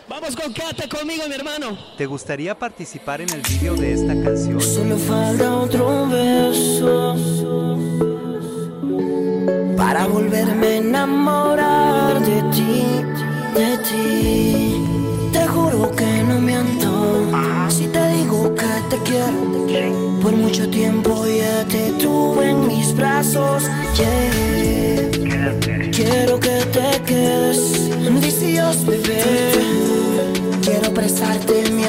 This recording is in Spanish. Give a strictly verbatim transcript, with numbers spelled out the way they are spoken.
Vamos con Cata, conmigo, mi hermano. ¿Te gustaría participar en el video de esta canción? Solo falta otro beso para volverme a enamorar de ti, de ti. Te juro que no miento si te digo que te quiero. Por mucho tiempo ya te tuve en mis brazos, yeah. Quiero que te quedes, vicios, bebé. Quiero prestarte mi